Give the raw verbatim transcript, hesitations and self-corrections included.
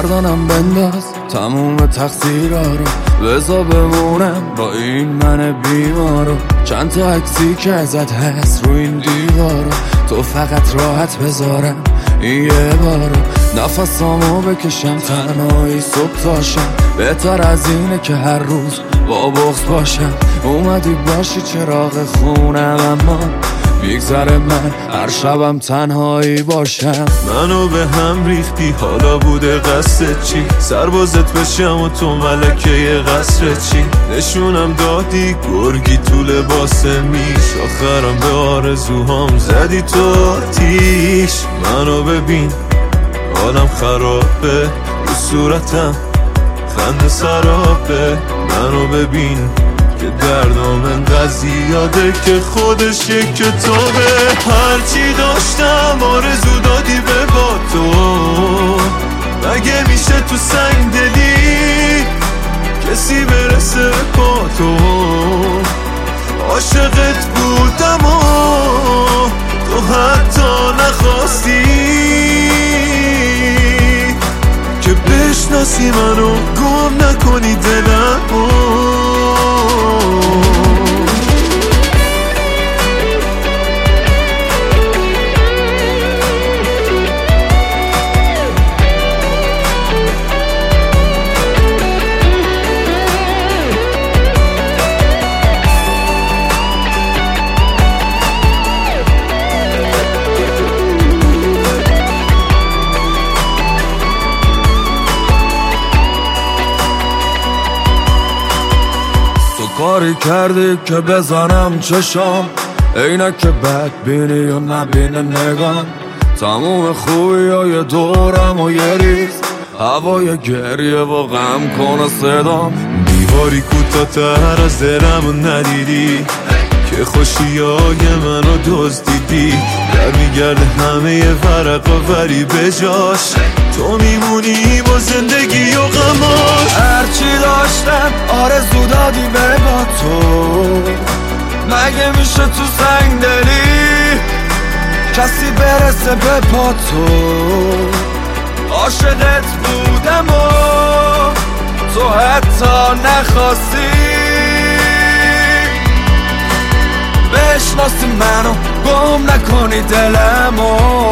گردنم بنداز تموم تقصیرها رو، بذار بمونم با این من بیمارو. چند تا عکسی که ازت هست رو این دیوارو، تو فقط راحت بذارم این یه بارو. نفسامو بکشم تنهایی صبح تاشم، بهتر از اینه که هر روز با بغض باشم. اومدی باشی چراغ خونم، اما میگذره من هر شبم تنهایی باشم. منو به هم ریختی، حالا بوده قصد چی؟ سربازت بشم و تو ملکه قصر چی؟ نشونم دادی گرگی تو لباس میش، آخرم به آرزوهام زدی تو آتیش. منو ببین حالم خرابه، رو صورتم خنده سرابه. منو ببین که دردام انقدر زیاده که خودش یک کتابه. هرچی داشتم آرزو دادی به با تو، مگه میشه تو سنگ دلی کسی برسه با تو؟ عاشقت بودم و تو حتی نخواستی که بشناسی منو، گم نکنی دلمو. کاری کردی که بزنم چشام، عینک که بد بینی و نبینه نگام. تموم خوبی های دورم و یه ریز هوای گریه و غم کنه صدام. دیواری کوتاه‌تر از دلمو ندیدی که خوشی های منو دزدیدی. در میگرده همه ورقا ولی بجاش تو میمونی با زندگی و غماش. هرچی داشتم آرزو دادی به با تو، مگه میشه تو سنگ دلی کسی برسه به پا تو؟ عاشقت بودم و تو حتی نخواستی بشناسی منو، گم نکنی دلمو.